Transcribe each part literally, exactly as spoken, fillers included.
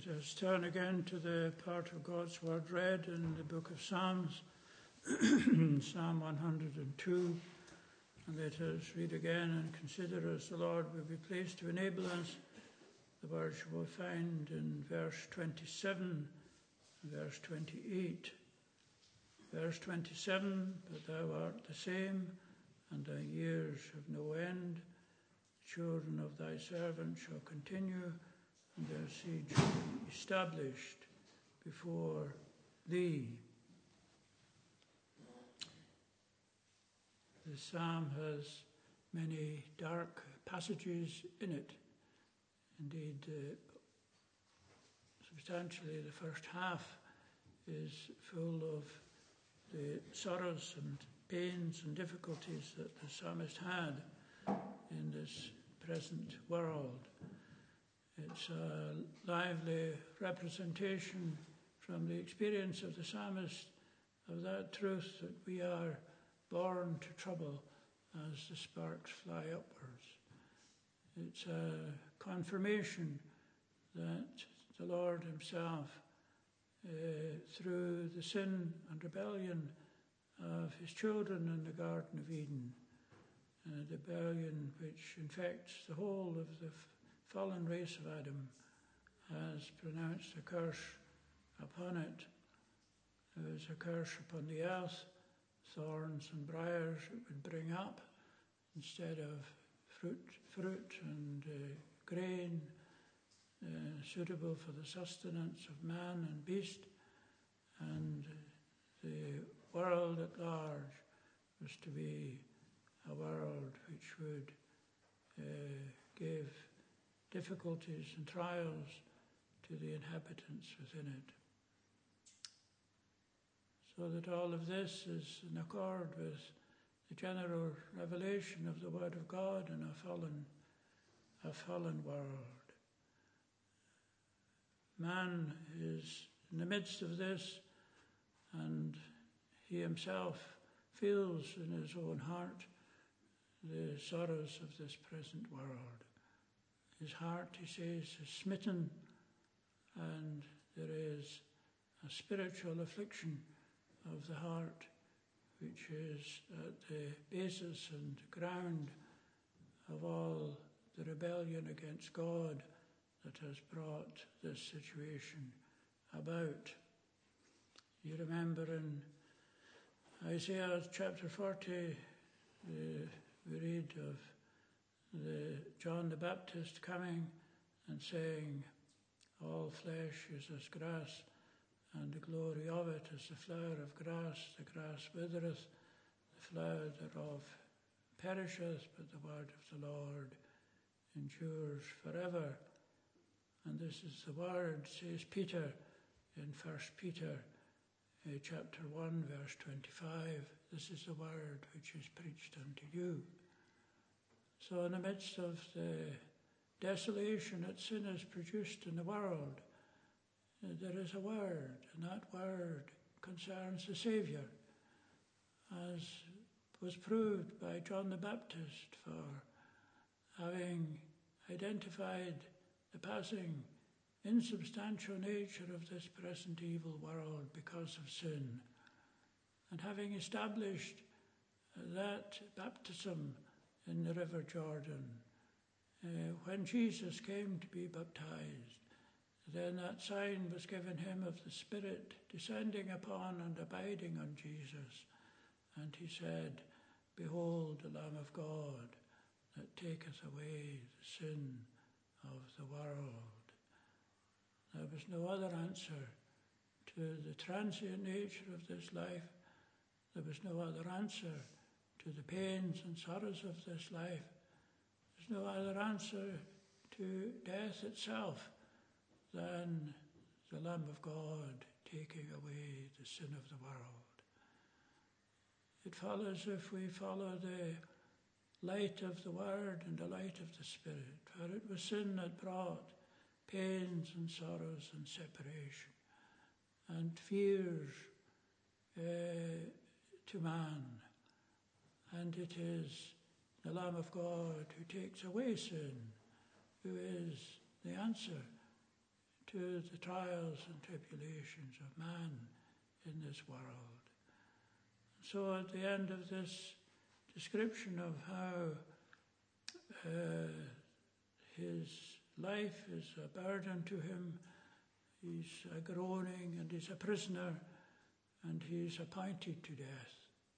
Let us turn again to the part of God's Word read in the book of Psalms, Psalm one hundred two. And let us read again and consider as the Lord will be pleased to enable us the words you will find in verse twenty-seven and verse twenty-eight. Verse twenty-seven, but thou art the same, and thy years have no end. The children of thy servant shall continue, and their seed shall be established before thee. The psalm has many dark passages in it. Indeed, uh, substantially the first half is full of the sorrows and pains and difficulties that the psalmist had in this present world. It's a lively representation from the experience of the psalmist of that truth that we are born to trouble as the sparks fly upwards. It's a confirmation that the Lord himself, uh, through the sin and rebellion of his children in the Garden of Eden, a rebellion which infects the whole of the fallen race of Adam, has pronounced a curse upon it. There is a curse upon the earth, thorns and briars it would bring up instead of fruit, fruit and uh, grain uh, suitable for the sustenance of man and beast. And the world at large was to be a world which would uh, give difficulties and trials to the inhabitants within it. So that all of this is in accord with the general revelation of the Word of God in a fallen, a fallen world. Man is in the midst of this, and he himself feels in his own heart the sorrows of this present world. His heart, he says, is smitten, and there is a spiritual affliction of the heart, which is at the basis and ground of all the rebellion against God that has brought this situation about. You remember in Isaiah chapter forty, uh, we read of the John the Baptist coming and saying, all flesh is as grass, and the glory of it is the flower of grass. The grass withereth, the flower thereof perisheth, but the word of the Lord endures forever. And this is the word, says Peter in First Peter uh, chapter one, verse twenty-five. This is the word which is preached unto you. So in the midst of the desolation that sin has produced in the world, there is a word, and that word concerns the Saviour, as was proved by John the Baptist for having identified the passing insubstantial nature of this present evil world because of sin, and having established that baptism in the River Jordan, uh, when Jesus came to be baptized, then that sign was given him of the Spirit descending upon and abiding on Jesus. And he said, behold the Lamb of God that taketh away the sin of the world. There was no other answer to the transient nature of this life. There was no other answer to the pains and sorrows of this life. There's no other answer to death itself than the Lamb of God taking away the sin of the world. It follows if we follow the light of the Word and the light of the Spirit, for it was sin that brought pains and sorrows and separation and fears uh, to man. And it is the Lamb of God who takes away sin, who is the answer to the trials and tribulations of man in this world. So at the end of this description of how uh, his life is a burden to him, he's a groaning and he's a prisoner and he's appointed to death.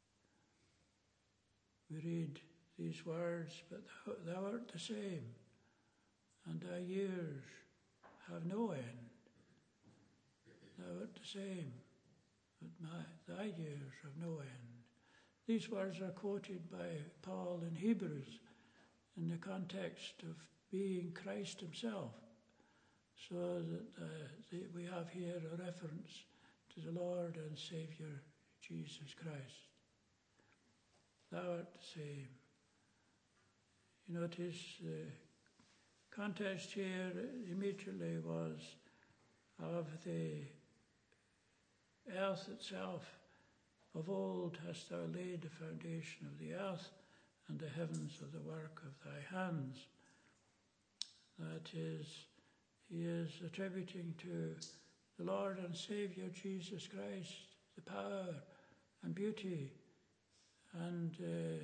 We read these words, but thou, thou art the same, and thy years have no end. Thou art the same, but my, thy years have no end. These words are quoted by Paul in Hebrews in the context of being Christ himself, so that uh, the, we have here a reference to the Lord and Saviour Jesus Christ. Thou art the same. You notice the context here immediately was of the earth itself. Of old hast thou laid the foundation of the earth, and the heavens are the work of thy hands. That is, he is attributing to the Lord and Saviour Jesus Christ the power and beauty and uh,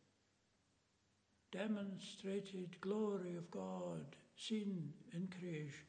demonstrated glory of God seen in creation.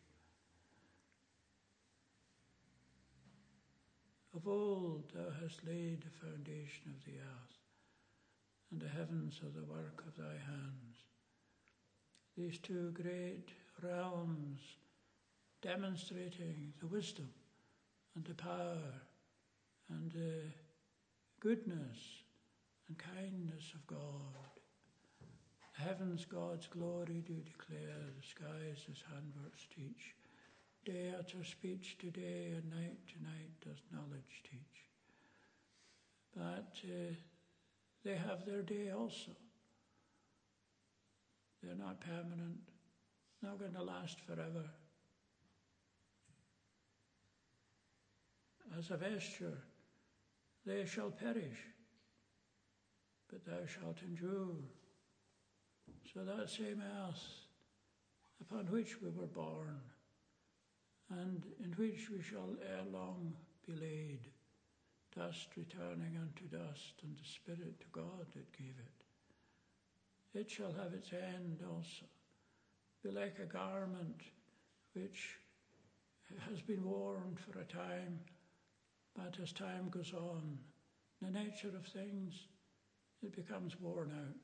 Of old thou hast laid the foundation of the earth, and the heavens are the work of thy hands. These two great realms demonstrating the wisdom and the power and the goodness and kindness of God. The heavens God's glory do declare, the skies his handworks teach. Day utters speech to day, and night to night does knowledge teach. But uh, they have their day also. They're not permanent, not going to last forever. As a vesture, they shall perish, but thou shalt endure. So that same earth upon which we were born, and in which we shall ere long be laid, dust returning unto dust, and the Spirit to God that gave it. It shall have its end also, be like a garment which has been worn for a time, but as time goes on, the nature of things, it becomes worn out.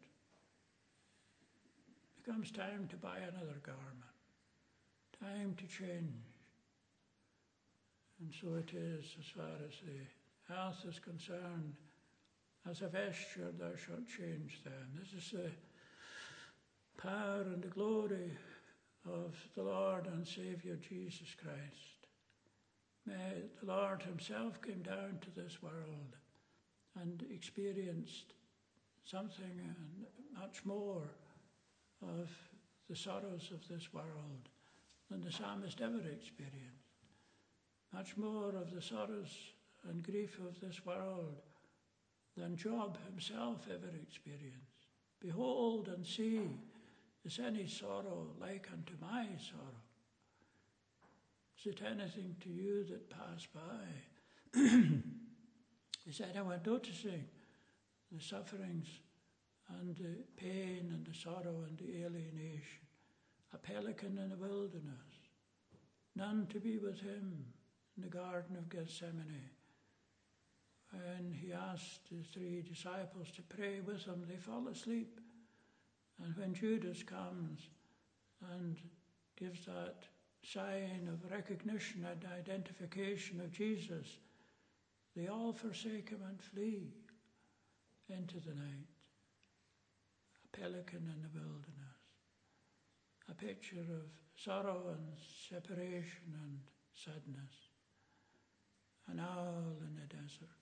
It becomes time to buy another garment, time to change. And so it is as far as the earth is concerned. As a vesture thou shalt change them. This is the power and the glory of the Lord and Saviour Jesus Christ. May the Lord himself came down to this world and experienced something and much more of the sorrows of this world than the psalmist ever experienced. Much more of the sorrows and grief of this world than Job himself ever experienced. Behold and see, is any sorrow like unto my sorrow? Is it anything to you that pass by? Is anyone noticing the sufferings and the pain and the sorrow and the alienation? A pelican in the wilderness, none to be with him in the Garden of Gethsemane. When he asked the three disciples to pray with him, they fall asleep. And when Judas comes and gives that sign of recognition and identification of Jesus, they all forsake him and flee into the night. A pelican in the wilderness, a picture of sorrow and separation and sadness, an owl in the desert.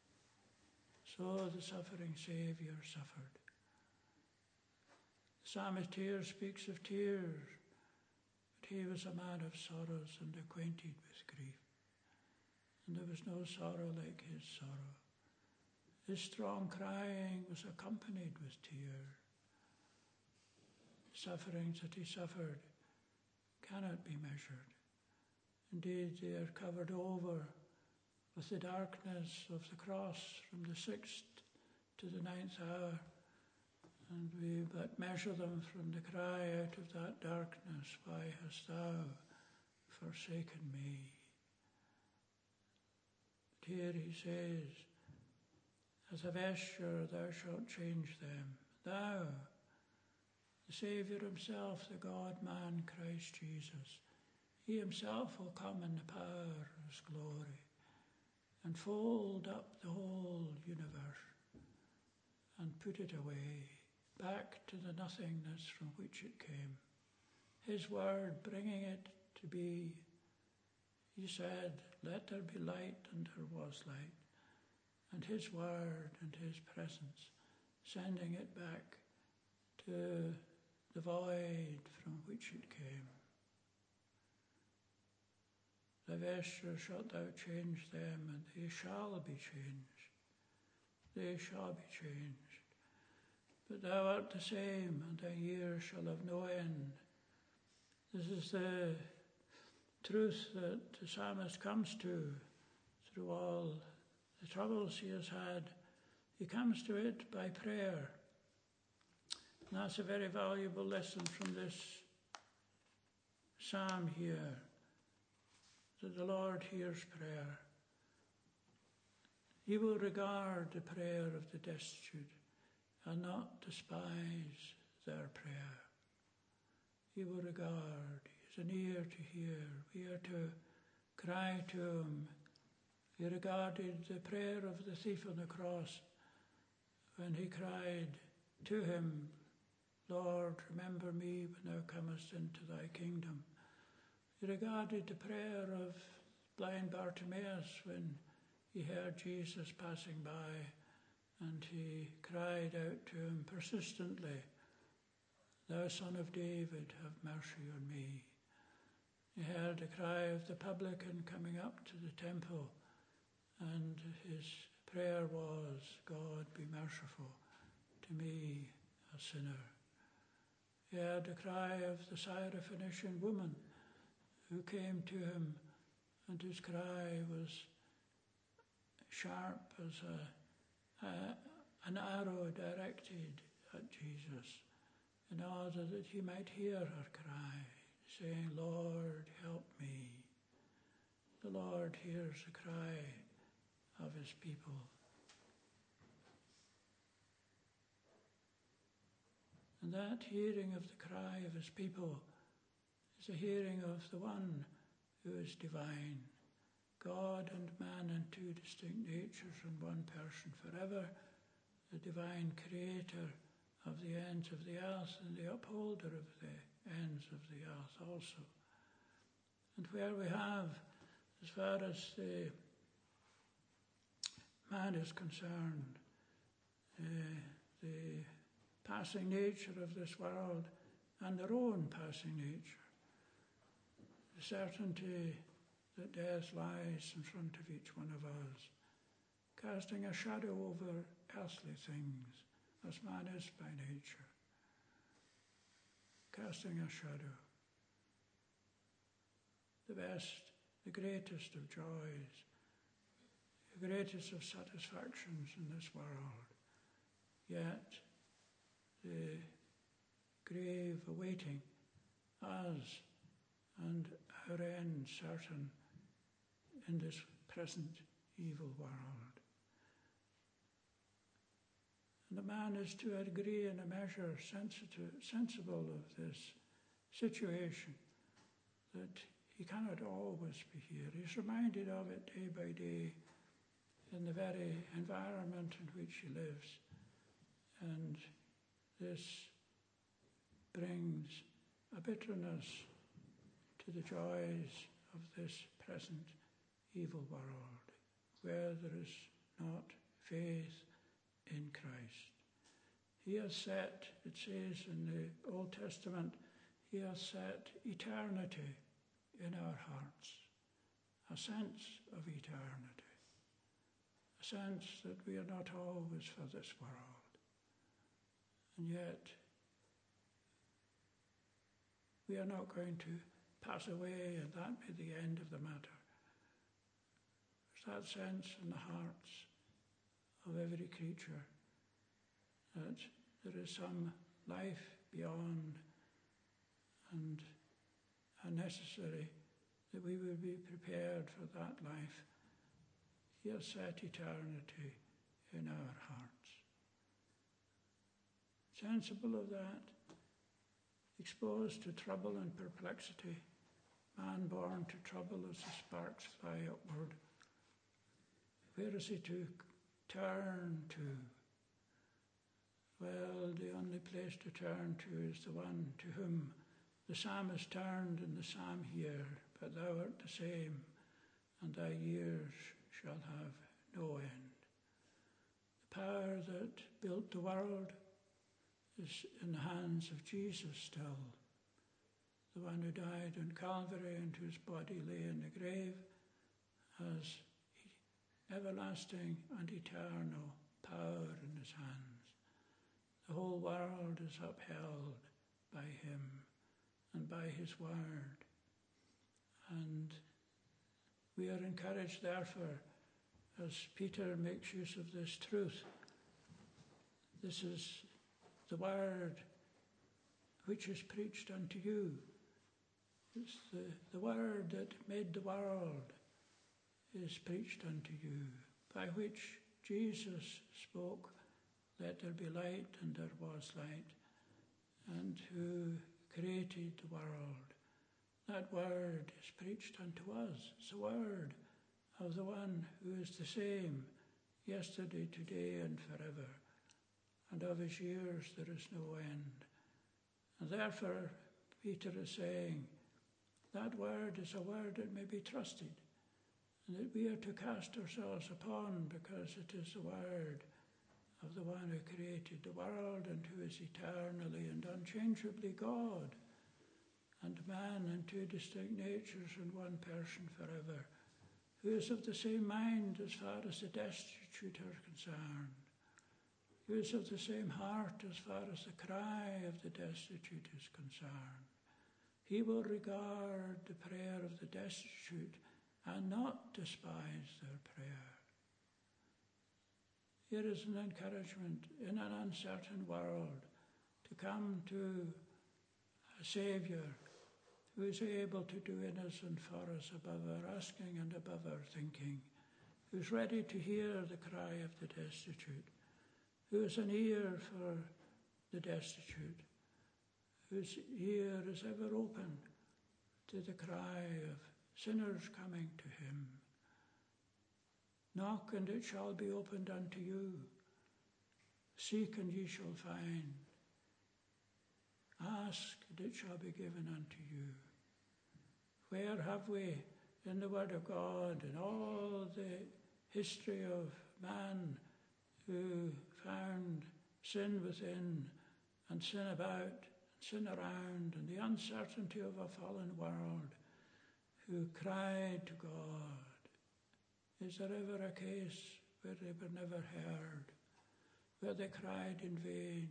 So the suffering Saviour suffered. The psalmist here speaks of tears, but he was a man of sorrows and acquainted with grief. And there was no sorrow like his sorrow. His strong crying was accompanied with tears. The sufferings that he suffered cannot be measured. Indeed, they are covered over with the darkness of the cross from the sixth to the ninth hour, and we but measure them from the cry out of that darkness, why hast thou forsaken me? But here he says, as a vesture thou shalt change them. Thou, the Saviour himself, the God-man Christ Jesus, he himself will come in the power of his glory and fold up the whole universe and put it away, back to the nothingness from which it came. His word bringing it to be. He said, let there be light, and there was light. And his word and his presence sending it back to the void from which it came. The vesture shalt thou change them, and they shall be changed. They shall be changed. But thou art the same, and thy years shall have no end. This is the truth that the psalmist comes to through all the troubles he has had. He comes to it by prayer. And that's a very valuable lesson from this psalm here, that the Lord hears prayer. He will regard the prayer of the destitute and not despise their prayer. He will regard. He has an ear to hear. We are to cry to him. He regarded the prayer of the thief on the cross when he cried to him, Lord, remember me when thou comest into thy kingdom. He regarded the prayer of blind Bartimaeus when he heard Jesus passing by, and he cried out to him persistently, Thou Son of David, have mercy on me. He heard the cry of the publican coming up to the temple, and his prayer was, God, be merciful to me, a sinner. He heard the cry of the Syrophoenician woman who came to him, and whose cry was sharp as a, a, an arrow directed at Jesus, in order that he might hear her cry, saying, Lord, help me. The Lord hears the cry of his people. And that hearing of the cry of his people is the hearing of the one who is divine, God and man in two distinct natures in one person forever, the divine creator of the ends of the earth and the upholder of the ends of the earth also. And where we have, as far as the man is concerned, uh, the passing nature of this world and their own passing nature, the certainty that death lies in front of each one of us, casting a shadow over earthly things, as man is by nature, casting a shadow. The best, the greatest of joys, the greatest of satisfactions in this world, yet the grave awaiting us and our end certain in this present evil world. And a man is to a degree and a measure sensitive, sensible of this situation, that he cannot always be here. He's reminded of it day by day in the very environment in which he lives. And this brings a bitterness to the joys of this present evil world, where there is not faith in Christ. He has set, it says in the Old Testament, he has set eternity in our hearts, a sense of eternity, a sense that we are not always for this world. And yet, we are not going to pass away and that be the end of the matter. There's that sense in the hearts of every creature that there is some life beyond, and necessary that we will be prepared for that life. He has set eternity in our hearts. Sensible of that, exposed to trouble and perplexity, man born to trouble as the sparks fly upward, where is he to turn to? Well, the only place to turn to is the one to whom the psalmist turned in the psalm here, but thou art the same, and thy years shall have no end. The power that built the world is in the hands of Jesus still, the one who died on Calvary and whose body lay in the grave, has everlasting and eternal power in his hands. The whole world is upheld by him and by his word. And we are encouraged, therefore, as Peter makes use of this truth. This is the word which is preached unto you. It's the, the word that made the world is preached unto you, by which Jesus spoke, let there be light, and there was light, and who created the world. That word is preached unto us. It's the word of the one who is the same yesterday, today, and forever. And of his years there is no end. And therefore, Peter is saying, that word is a word that may be trusted, and that we are to cast ourselves upon, because it is the word of the one who created the world and who is eternally and unchangeably God, and man in two distinct natures in one person forever, who is of the same mind as far as the destitute are concerned, who is of the same heart as far as the cry of the destitute is concerned. He will regard the prayer of the destitute and not despise their prayer. Here is an encouragement in an uncertain world to come to a Saviour who is able to do in us and for us above our asking and above our thinking, who is ready to hear the cry of the destitute, who has an ear for the destitute, whose ear is ever open to the cry of sinners coming to him. Knock, and it shall be opened unto you. Seek, and ye shall find. Ask, and it shall be given unto you. Where have we in the Word of God, in all the history of man who found sin within and sin about and sin around, and the uncertainty of a fallen world, who cried to God? Is there ever a case where they were never heard, where they cried in vain,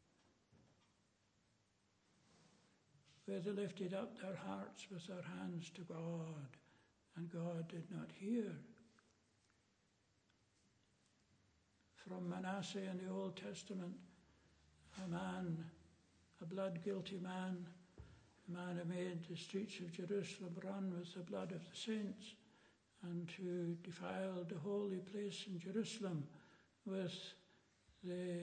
where they lifted up their hearts with their hands to God, and God did not hear? From Manasseh in the Old Testament, a man, a blood-guilty man, a man who made the streets of Jerusalem run with the blood of the saints, and who defiled the holy place in Jerusalem with the,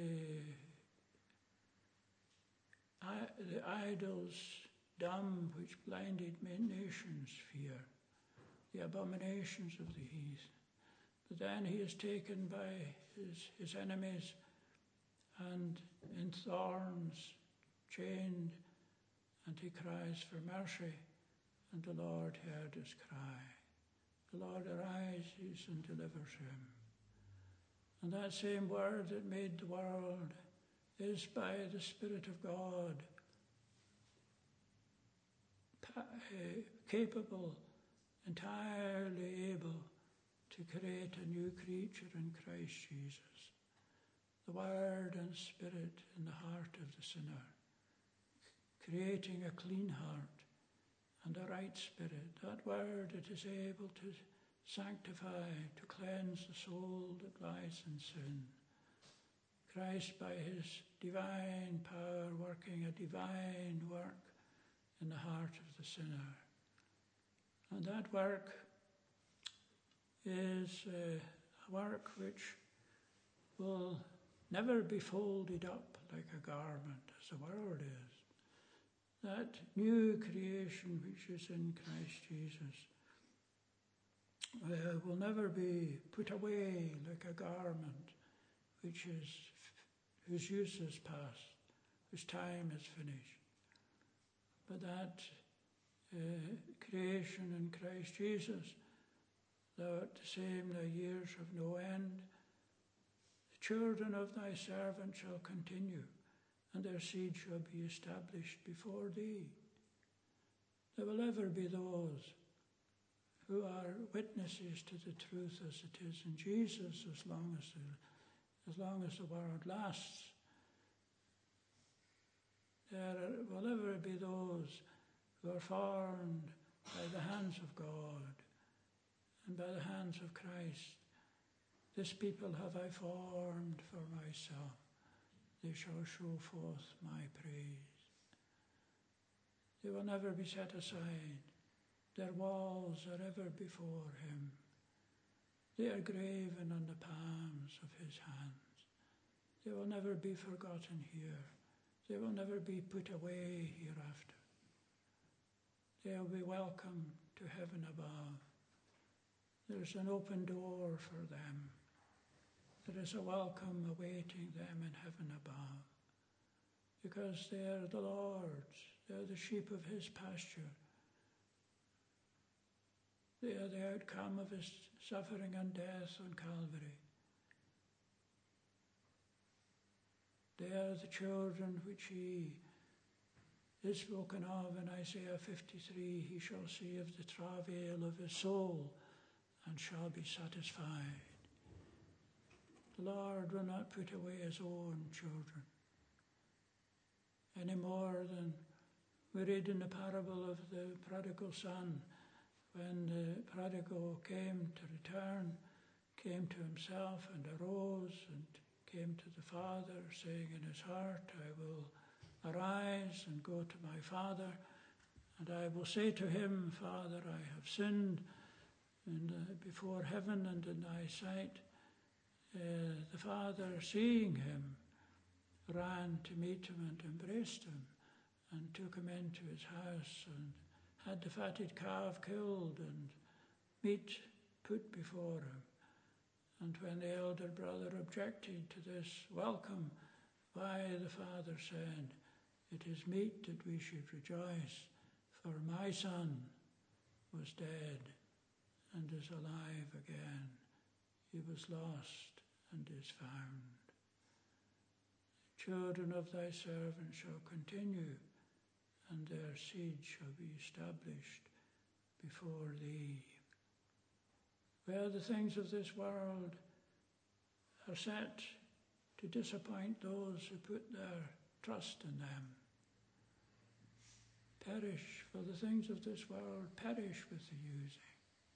the idols dumb which blinded many nations' fear, the abominations of the heathen. But then he is taken by his, his enemies and in thorns, chained, and he cries for mercy, and the Lord heard his cry. The Lord arises and delivers him. And that same word that made the world is by the Spirit of God capable, entirely able to create a new creature in Christ Jesus. The Word and Spirit in the heart of the sinner, creating a clean heart and a right spirit, that word that is able to sanctify, to cleanse the soul that lies in sin. Christ, by his divine power, working a divine work in the heart of the sinner. And that work is uh, a work which will never be folded up like a garment, as the world is. That new creation which is in Christ Jesus uh, will never be put away like a garment which is, whose use is past, whose time is finished. But that uh, creation in Christ Jesus, thou art the same, thy years have no end. The children of thy servant shall continue, and their seed shall be established before thee. There will ever be those who are witnesses to the truth as it is in Jesus, as long as the, as long as the world lasts. There will ever be those who are formed by the hands of God and by the hands of Christ. This people have I formed for myself. They shall show forth my praise. They will never be set aside. Their walls are ever before him. They are graven on the palms of his hands. They will never be forgotten here. They will never be put away hereafter. They will be welcome to heaven above. There is an open door for them. There is a welcome awaiting them in heaven above, because they are the Lord's, they are the sheep of his pasture. They are the outcome of his suffering and death on Calvary. They are the children which he is spoken of in Isaiah fifty-three. He shall see of the travail of his soul and shall be satisfied. The Lord will not put away his own children any more than we read in the parable of the prodigal son, when the prodigal came to return, came to himself and arose and came to the father, saying in his heart, I will arise and go to my father, and I will say to him, Father, I have sinned and, uh, before heaven and in thy sight. Uh, the father, seeing him, ran to meet him and embraced him and took him into his house and had the fatted calf killed and meat put before him. And when the elder brother objected to this welcome, why, the father said, it is meet that we should rejoice, for my son was dead and is alive again. He was lost and is found. The children of thy servant shall continue, and their seed shall be established before thee. Where the things of this world are set to disappoint those who put their trust in them, perish, for the things of this world perish with the using.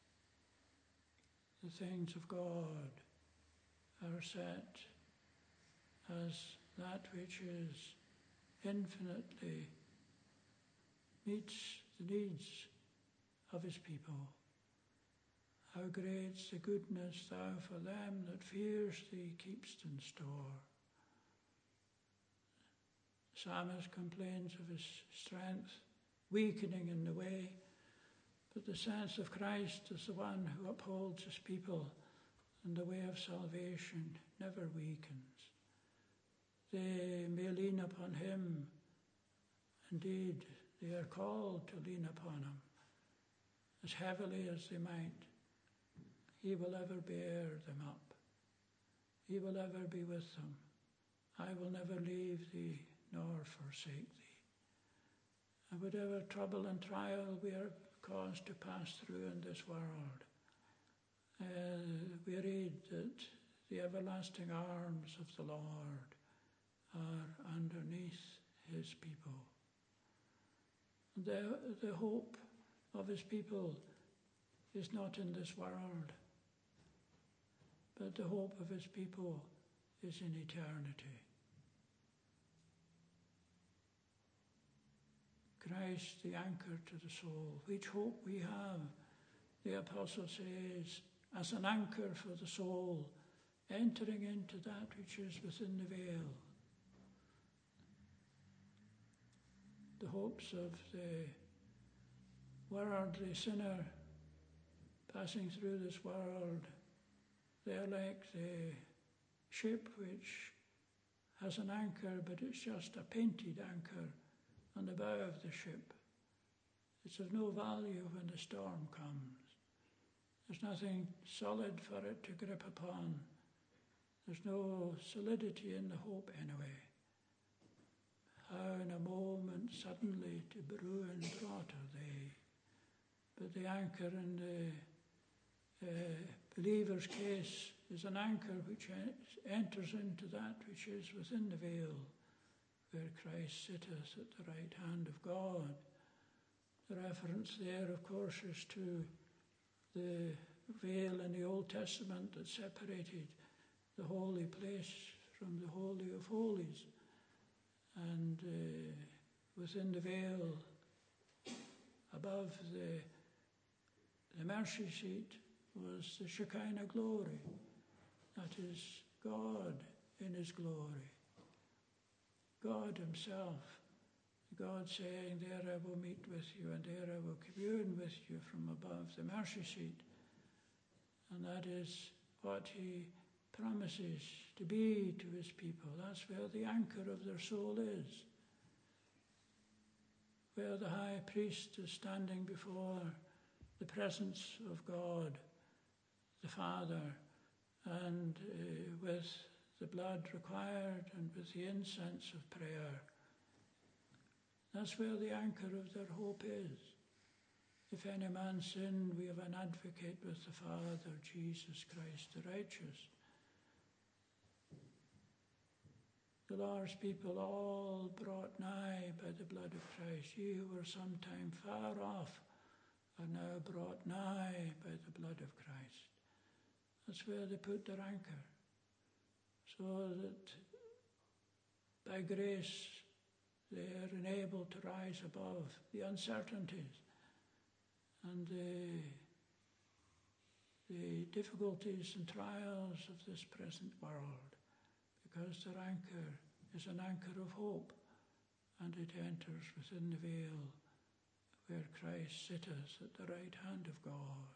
The things of God are set as that which is infinitely meets the needs of his people. How great's the goodness thou for them that fears thee keepst in store. The psalmist complains of his strength weakening in the way, but the sense of Christ as the one who upholds his people, and the way of salvation never weakens. They may lean upon him. Indeed, they are called to lean upon him as heavily as they might. He will ever bear them up. He will ever be with them. I will never leave thee nor forsake thee. And whatever trouble and trial we are caused to pass through in this world, uh, we read that the everlasting arms of the Lord are underneath his people. The, the hope of his people is not in this world, but the hope of his people is in eternity. Christ, the anchor to the soul, which hope we have, the apostle says, as an anchor for the soul, entering into that which is within the veil. The hopes of the worldly sinner passing through this world, they're like the ship which has an anchor, but it's just a painted anchor on the bow of the ship. It's of no value when the storm comes. There's nothing solid for it to grip upon. There's no solidity in the hope anyway. How in a moment suddenly to ruin brought are they. But the anchor in the uh, believer's case is an anchor which enters into that which is within the veil, where Christ sitteth at the right hand of God. The reference there, of course, is to the veil in the Old Testament that separated the holy place from the Holy of Holies. And uh, within the veil, above the, the mercy seat, was the Shekinah glory. That is God in his glory. God himself. God saying, there I will meet with you, and there I will commune with you from above the mercy seat. And that is what he promises to be to his people. That's where the anchor of their soul is. Where the high priest is standing before the presence of God, the Father, and uh, with the blood required and with the incense of prayer. That's where the anchor of their hope is. If any man sin, we have an advocate with the Father, Jesus Christ the righteous. The Lord's people all brought nigh by the blood of Christ. Ye who were sometime far off are now brought nigh by the blood of Christ. That's where they put their anchor, so that by grace they are enabled to rise above the uncertainties and the, the difficulties and trials of this present world, because their anchor is an anchor of hope, and it enters within the veil where Christ sitteth at the right hand of God.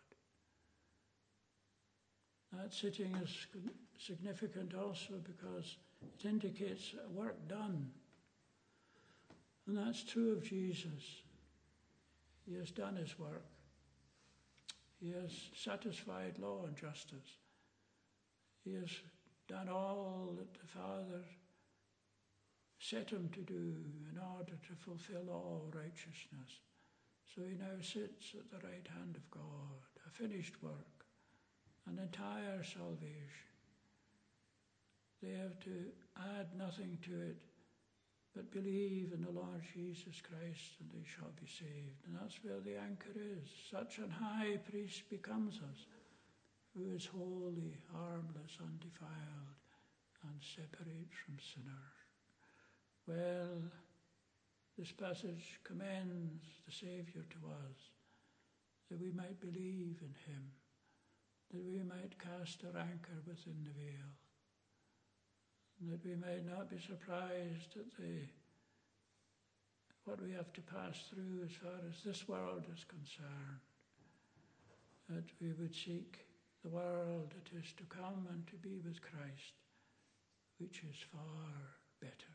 That sitting is significant also because it indicates a work done. And that's true of Jesus. He has done his work. He has satisfied law and justice. He has done all that the Father set him to do in order to fulfill all righteousness. So he now sits at the right hand of God, a finished work, an entire salvation. They have to add nothing to it, but believe in the Lord Jesus Christ, and they shall be saved. And that's where the anchor is. Such an high priest becomes us, who is holy, harmless, undefiled, and separate from sinners. Well, this passage commends the Saviour to us, that we might believe in him, that we might cast our anchor within the veil, and that we may not be surprised at the what we have to pass through as far as this world is concerned, that we would seek the world that is to come and to be with Christ, which is far better.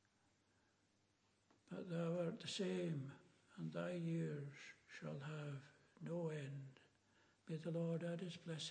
But thou art the same, and thy years shall have no end. May the Lord add his blessing